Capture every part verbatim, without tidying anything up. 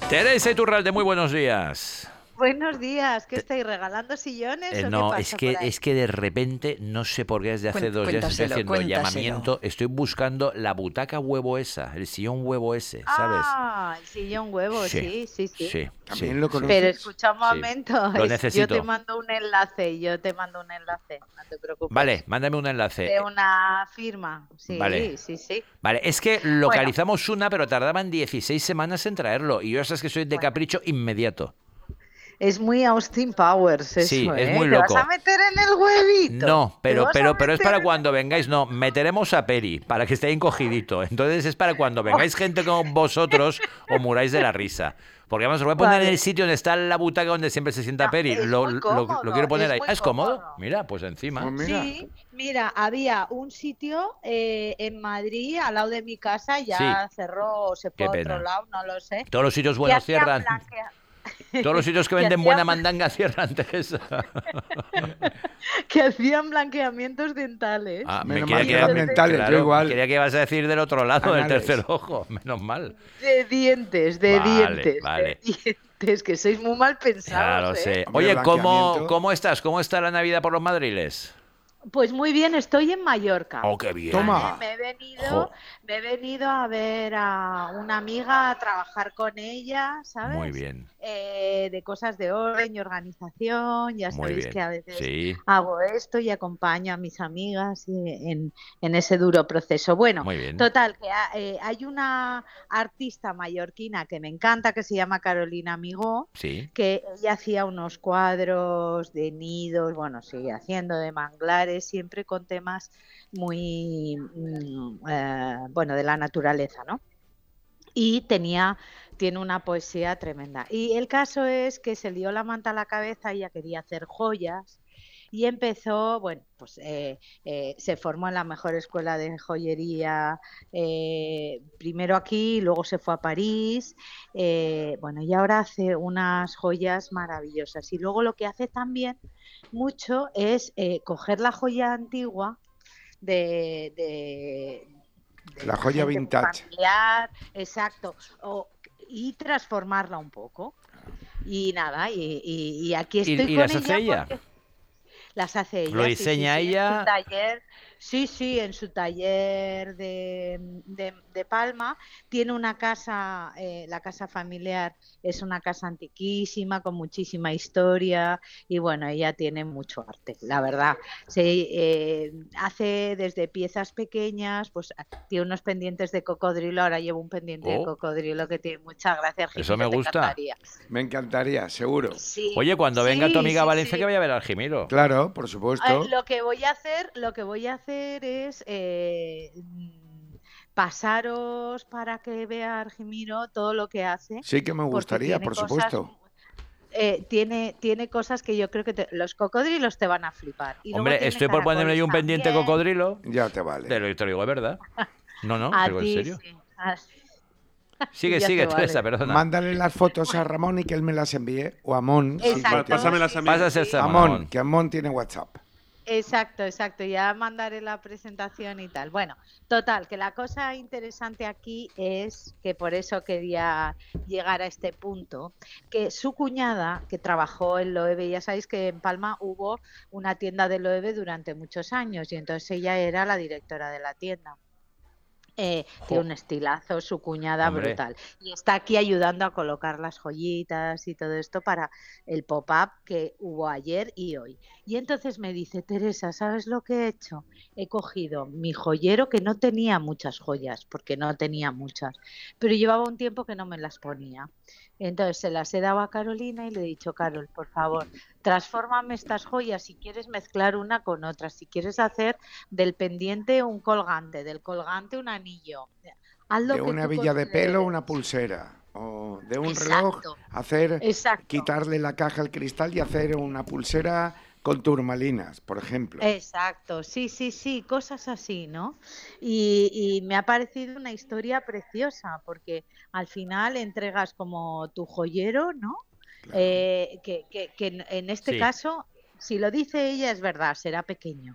Teresa Iturralde, muy buenos días. Buenos días, ¿qué estáis regalando sillones? Eh, ¿o no, qué pasa es que por ahí? es que de repente, no sé por qué desde hace Cuen- dos días estoy Cuéntaselo, haciendo cuéntaselo. llamamiento, estoy buscando la butaca huevo esa, el sillón huevo ese, ¿sabes? Ah, el sillón huevo, Sí, sí, sí, sí. sí, sí, ¿También lo sí. conoces? Pero escucha un Sí. momento, Lo es- yo te necesito. mando un enlace, yo te mando un enlace, no te preocupes. Vale, mándame un enlace. De una firma, sí, Vale. sí, sí. Vale, es que Bueno, localizamos una, pero tardaban dieciséis semanas en traerlo. Y yo ya sabes que soy de bueno, capricho inmediato. es muy Austin Powers Sí, eso, es ¿eh? muy ¿Te vas a loco. meter en el huevito? No, ¿Te pero, vas a pero, pero es meter para en cuando el vengáis. No, huevito? meteremos a Peri, para que esté encogidito. Entonces es para cuando vengáis gente como vosotros o muráis de la risa. Porque vamos, lo voy a poner en el Vale. sitio donde está la butaca donde siempre se sienta No, Peri. es Lo, muy lo, lo cómodo, quiero poner es ahí. muy Ah, ¿es cómodo? cómodo. Mira, pues Pues encima. mira, Sí, mira, había un sitio eh, en Madrid, al lado de mi casa, Sí, ya cerró o se fue qué a otro pena. lado, no lo sé, Todos los sitios que buenos hacían cierran. blanquea... Todos los sitios que que venden buena hacían, mandanga cierran, Teresa. que hacían blanqueamientos dentales. Ah, me menos quería mal Y que que, eran entonces, mentales, yo claro, igual, quería que ibas a decir del otro lado, del anales. tercer ojo. Menos mal. de dientes, de Vale, dientes, de vale. dientes, que sois muy mal pensados, Claro, ¿eh? sé. Hombre, Oye, ¿cómo, blanqueamiento. ¿cómo estás? ¿Cómo está la Navidad por los madriles? Pues muy bien, estoy en Mallorca. Oh, qué bien. ¿Vale? Toma. Me he venido, Jo, me he venido a ver a una amiga, a trabajar con ella, muy ¿sabes? bien, Eh, de cosas de orden y organización. Ya muy sabéis que bien. a veces Sí, hago esto y acompaño a mis amigas y- en, en ese duro proceso. Bueno, muy bien. total, que ha- eh, hay una artista mallorquina que me encanta, que se llama Carolina Amigó, Sí, que ella hacía unos cuadros de nidos, bueno, sigue haciendo de manglares, siempre con temas muy, mm, eh, bueno, de la naturaleza, ¿no? Y tenía, tiene una poesía tremenda. Y el caso es que se lió la manta a la cabeza, ella quería hacer joyas y empezó, bueno, pues eh, eh, se formó en la mejor escuela de joyería, eh, primero aquí, y luego se fue a París, eh, bueno, y ahora hace unas joyas maravillosas. Y luego lo que hace también mucho es eh, coger la joya antigua de, de, de La la joya gente vintage. familiar, exacto, o, y transformarla un poco. Y nada, y, y, y aquí estoy ¿Y, y con las hace ella ella? porque las hace ¿Lo ella, sí, sí, diseña sí, en su ella? taller, sí, sí, en su taller de, de, de Palma. Tiene una casa, eh, la casa familiar es una casa antiquísima, con muchísima historia, y bueno, ella tiene mucho arte, la verdad. Se eh, hace desde piezas pequeñas, pues tiene unos pendientes de cocodrilo, ahora llevo un pendiente de Oh, cocodrilo que tiene mucha gracia, eso me Jimeno, te gusta. encantaría. Me encantaría, seguro. Sí, Oye, cuando venga tu sí, amiga a sí, Valencia, que sí. vaya a ver al Jimiro. Claro, por Eh, supuesto. lo que voy a hacer, lo que voy a hacer es eh, mm, pasaros para que vea Argimiro todo lo que hace, Sí que me porque gustaría, tiene por cosas, supuesto. eh, tiene, tiene cosas que yo creo que te- los cocodrilos te van a flipar. Y luego Hombre, tiene estoy por ponerme caracoles yo un pendiente también. cocodrilo. Ya te Te vale. lo, te lo digo, es verdad. No, no, te A digo en ti serio. sí, a, a ti Sigue, ya sigue, te vale. Teresa, perdona. Mándale las fotos a Ramón y que él me las envíe. O a Mon, si lo Exacto, tiene. Pásamelas sí, a mí. sí, Pásase sí. a A Mon, Mon. que a Mon tiene WhatsApp. Exacto, exacto. Ya mandaré la presentación y tal. Bueno, total, que la cosa interesante aquí es que por eso quería llegar a este punto, que su cuñada, que trabajó en Loewe, ya sabéis que en Palma hubo una tienda de Loewe durante muchos años y entonces ella era la directora de la tienda. Eh, tiene Jo, un estilazo, su cuñada hombre. brutal. Y está aquí ayudando a colocar las joyitas y todo esto para el pop-up que hubo ayer y hoy. Y entonces me dice, Teresa, ¿sabes lo que he hecho? He cogido mi joyero, que no tenía muchas joyas, porque no tenía muchas, pero llevaba un tiempo que no me las ponía. Entonces se las he dado a Carolina y le he dicho, Carol, por favor, transfórmame estas joyas si quieres mezclar una con otra, si quieres hacer del pendiente un colgante, del colgante un anillo. Haz De lo que una tú hebilla de pelo, una consideres. pulsera. O de un reloj, Exacto, hacer, exacto, quitarle la caja al cristal y hacer una pulsera con turmalinas, por ejemplo. exacto. Sí, sí, sí, cosas así, ¿no? Y, y me ha parecido una historia preciosa, porque al final entregas como tu joyero, ¿no? Claro. Eh, que, que- que en en este Sí, caso, si lo dice ella, es verdad, será pequeño.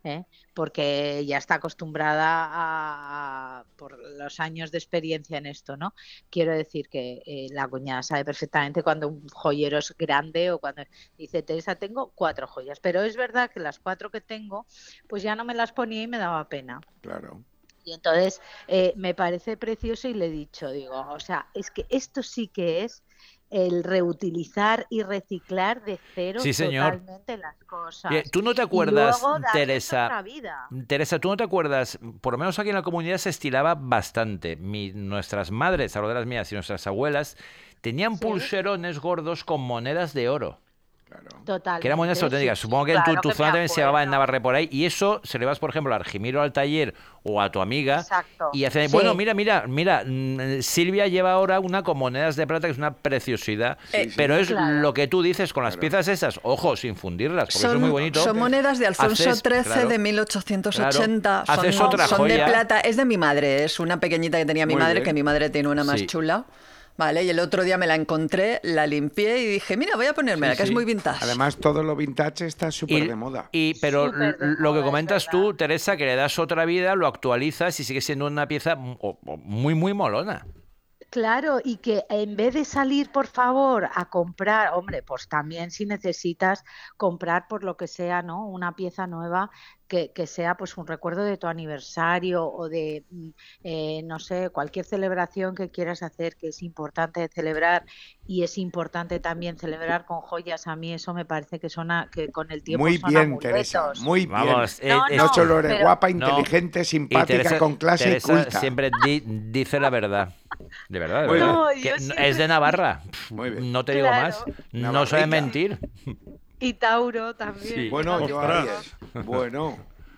¿eh? Porque ya está acostumbrada a, a- por los años de experiencia en esto, ¿no? Quiero decir que eh, la cuñada sabe perfectamente cuando un joyero es grande o cuando dice, Teresa, tengo cuatro joyas, pero es verdad que las cuatro que tengo, pues ya no me las ponía y me daba pena. Claro. Y entonces eh, me parece precioso y le he dicho, digo, o sea, es que esto sí que es el reutilizar y reciclar de cero Sí, señor. totalmente las Oye, cosas ¿tú no te y acuerdas, luego darles Teresa? otra vida. Teresa, ¿tú no te acuerdas? Por lo menos aquí en la comunidad se estilaba bastante. Mi- nuestras madres, hablo de las mías y nuestras abuelas, tenían Sí, pulserones gordos con monedas de oro. Claro. Que eran monedas totalmente, sí, auténticas. sí, Supongo que en tu, claro tu que me zona también se llamaba en acuerdo. Navarre por ahí. Y eso se lo ibas, por ejemplo, a Argimiro al taller o a tu amiga. Exacto, Y hacen, bueno, sí, mira, mira, mira, mm, Silvia lleva ahora una con monedas de plata que es una preciosidad. Sí, sí. Pero es claro. lo que tú dices con las Claro. piezas esas. Ojo, sin fundirlas, porque eso es muy Son, bonito. son monedas de Alfonso Haces- trece claro, de mil ochocientos ochenta. claro. Haces Son, otra son de joya. plata. Es de mi madre. Es una pequeñita que tenía mi Muy madre, bien. que mi madre tiene una más Sí. chula. Vale, y el otro día me la encontré, la limpié y dije, mira, voy a ponérmela, Sí, que sí. es muy vintage. Además, todo lo vintage está súper de moda. y- pero Súper de l- lo que moda, es comentas tú, verdad. Teresa, que le das otra vida, lo actualizas y sigue siendo una pieza mu- o- o muy, muy molona. Claro, y que en vez de salir, por favor, a comprar, hombre, pues también si necesitas comprar por lo que sea, ¿no? Una pieza nueva que, que sea pues un recuerdo de tu aniversario o de, mm, eh, no sé, cualquier celebración que quieras hacer, que es importante celebrar y es importante también celebrar con joyas. A mí eso me parece que son a- que con el tiempo Muy son bien, Teresa, amuletos. muy Vamos, bien. eh, No, es- No no, solo eres pero guapa, No. inteligente, Y simpática, Teresa, con clase Teresa y culta. siempre di- dice la verdad. De verdad, de Muy verdad. no, Que yo n- siempre es de Navarra. Muy bien. No te digo Claro. más. No Navarrica. sabe mentir. y Tauro también. Sí. Bueno, ¿no? yo Ostras. Aries. Bueno,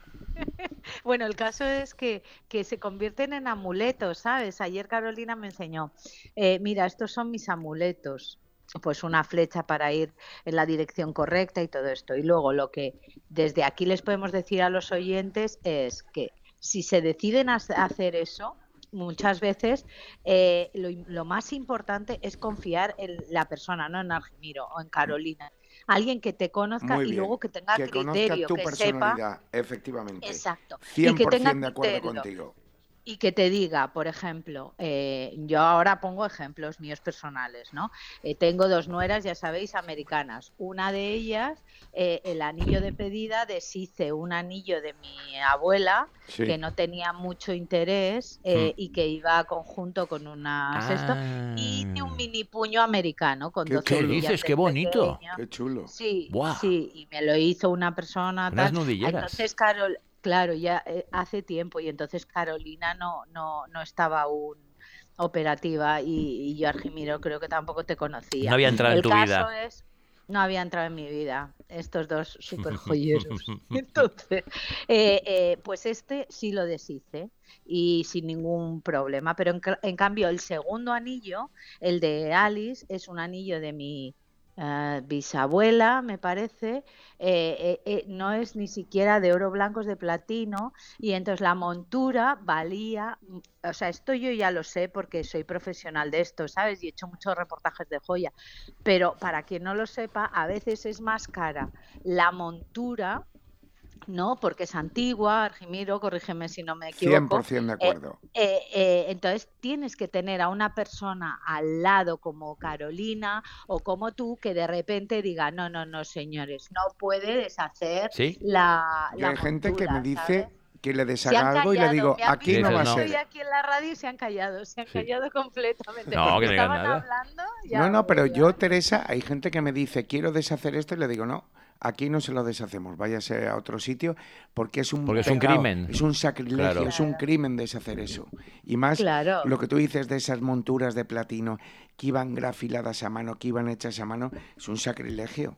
Bueno, el caso es que, que se convierten en amuletos, ¿sabes? Ayer Carolina me enseñó, eh, mira, estos son mis amuletos. Pues una flecha para ir en la dirección correcta y todo esto. Y luego lo que desde aquí les podemos decir a los oyentes es que si se deciden a hacer eso, muchas veces eh, lo, lo más importante es confiar en la persona, no en Argimiro o en Carolina. Alguien que te conozca muy y bien. luego que tenga Que conozca criterio, tu que sepa. personalidad, efectivamente. Exacto. Y cien que por tenga ciento de acuerdo criterio. contigo. Y que te diga, por ejemplo, eh, yo ahora pongo ejemplos míos personales, ¿no? Eh, tengo dos nueras, ya sabéis, americanas. Una de ellas, eh, el anillo de pedida, deshice un anillo de mi abuela Sí. que no tenía mucho interés eh, Mm. y que iba conjunto con una esto. Y hice un mini puño americano con Qué doce ¿Qué chulo. hebrillas dices? de ¡Qué bonito! pequeño. Qué chulo. Sí, Buah. sí, y me lo hizo una persona Unas tal. nudilleras. Entonces, Carol, claro, ya eh, hace tiempo y entonces Carolina no, no, no estaba aún operativa y, y yo Argimiro creo que tampoco te conocía. No había entrado en El tu caso vida. es, no había entrado en mi vida estos dos super joyeros. Entonces, eh, eh, pues este sí lo deshice y sin ningún problema, pero en, ca- en cambio el segundo anillo, el de Alice, es un anillo de mi eh, bisabuela, me parece, eh, eh, eh, no es ni siquiera de oro blanco, es de platino, y entonces la montura valía, mm, o sea, esto yo ya lo sé porque soy profesional de esto, ¿sabes? Y he hecho muchos reportajes de joya, pero para quien no lo sepa, a veces es más cara la montura, ¿no? Porque es antigua, Argimiro, corrígeme si no me cien equivoco. por ciento de Eh, acuerdo. eh, eh, entonces tienes que tener a una persona al lado como Carolina o como tú que de repente diga, no, no, no, señores, no puede deshacer ¿Sí? la, Yo la hay gente que me montura, dice ¿sabes? que le Se han deshaga algo y le callado, digo, me han aquí visto no va a Dices, que no. estoy ser. aquí en la radio y se han callado, se han Sí. callado completamente. No, que no digas Estaban nada. hablando, ya No, no, pero ya- yo, Teresa, hay gente que me dice, quiero deshacer esto, y le digo, no, aquí no se lo deshacemos, váyase a otro sitio, porque es un Porque es un pecado, crimen. es un sacrilegio, Claro. es un crimen deshacer eso. Y más Claro. lo que tú dices de esas monturas de platino que iban grafiladas a mano, que iban hechas a mano, es un sacrilegio.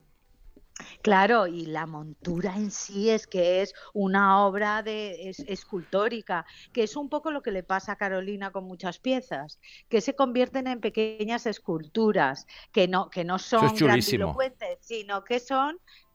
Claro, y la montura en sí es que es una obra de, es, escultórica, que es un poco lo que le pasa a Carolina con muchas piezas, que se convierten en pequeñas esculturas, que no, que no es son chulísimo. grandilocuentes, sino que son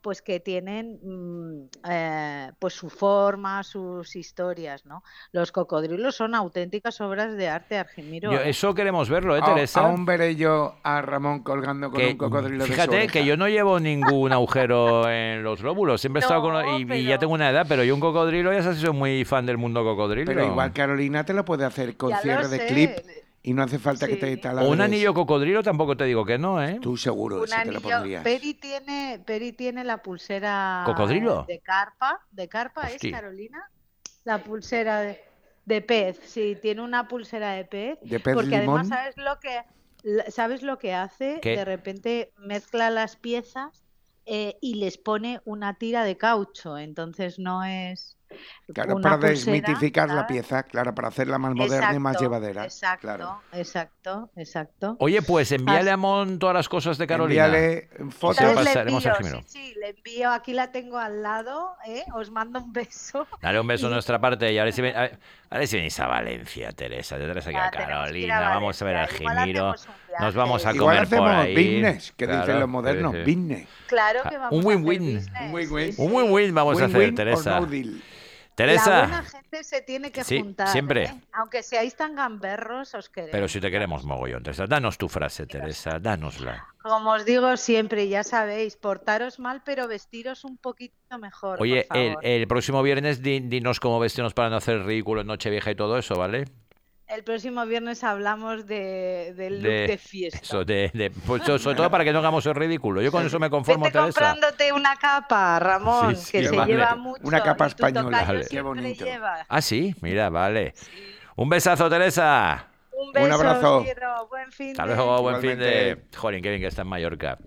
pues que tienen mm, eh, pues su forma, sus historias, ¿no? Los cocodrilos son auténticas obras de arte, Argimiro. Yo, ¿eh? eso queremos verlo, ¿eh, A- Teresa? Aún veré yo a Ramón colgando con Que, un cocodrilo de su fíjate oreja. que yo no llevo ningún agujero en los lóbulos. Siempre he estado No, con... Y, y pero- ya tengo una edad, pero yo un cocodrilo ya sé si soy muy fan del mundo cocodrilo. Pero igual Carolina te lo puede hacer con Ya lo cierre de sé. clip y no hace falta que Sí. te O taladres. un anillo cocodrilo tampoco te digo que no, ¿eh? Tú seguro, Un ese te lo anillo. pondrías. Peri tiene, Peri tiene la pulsera ¿Cocodrilo? de carpa. ¿De carpa es, Hostia. Carolina? La pulsera de, de pez, sí, tiene una pulsera de pez. ¿De pez porque limón? además, ¿sabes lo que, la- ¿sabes lo que hace? ¿Qué? De repente mezcla las piezas eh, y les pone una tira de caucho. Entonces no es Claro, una para pulsera, desmitificar la ¿sabes? pieza, claro, para hacerla más moderna y más Exacto, llevadera. Exacto, Claro. exacto, exacto. Oye, pues envíale Así- a Mon todas las cosas de Carolina. Envíale fotos. Se lo Entonces le pasaremos a envío, Jimeno. sí, sí, le envío, aquí la tengo al lado, ¿eh? Os mando un beso. Dale un beso Y- de nuestra parte y a ver si, ven- a ver- a ver si venís a Valencia, Teresa. Te traes aquí Ya, a tenemos que ir a Carolina, vamos a ver al Valencia, igual Jimiro, hacemos un viaje. nos vamos a Igual comer por hacemos ahí. business, que dicen Claro, los modernos, sí, sí. business. Claro que Ah, vamos un a hacer win-win. business, Un win-win. sí, Un sí. win-win vamos a hacer, Win-win or Teresa. no deal. La Teresa, buena gente se tiene que Sí, juntar, siempre. ¿eh? Aunque seáis tan gamberros, os queremos. pero si te queremos mogollón, Teresa, danos tu frase, Teresa, dánosla. Como os digo siempre, ya sabéis, portaros mal, pero vestiros un poquito mejor, Oye, por el, favor. el próximo viernes di- dinos cómo vestirnos para no hacer ridículo en Nochevieja y todo eso, ¿vale? El próximo viernes hablamos de, del look de, fiesta. Eso, de, de- pues so- sobre todo para que no hagamos el ridículo. Yo con eso me conformo, Vete Teresa. comprándote una capa, Ramón, Sí, sí, que se vale. lleva mucho. Una capa y tu española, tocayo vale. Qué siempre bonito. lleva. Ah, sí, mira, vale. Un besazo, Teresa. Un beso, abrazo. os quiero. Buen fin Hasta de- luego, buen fin de... Igualmente. Joder, qué bien que está en Mallorca.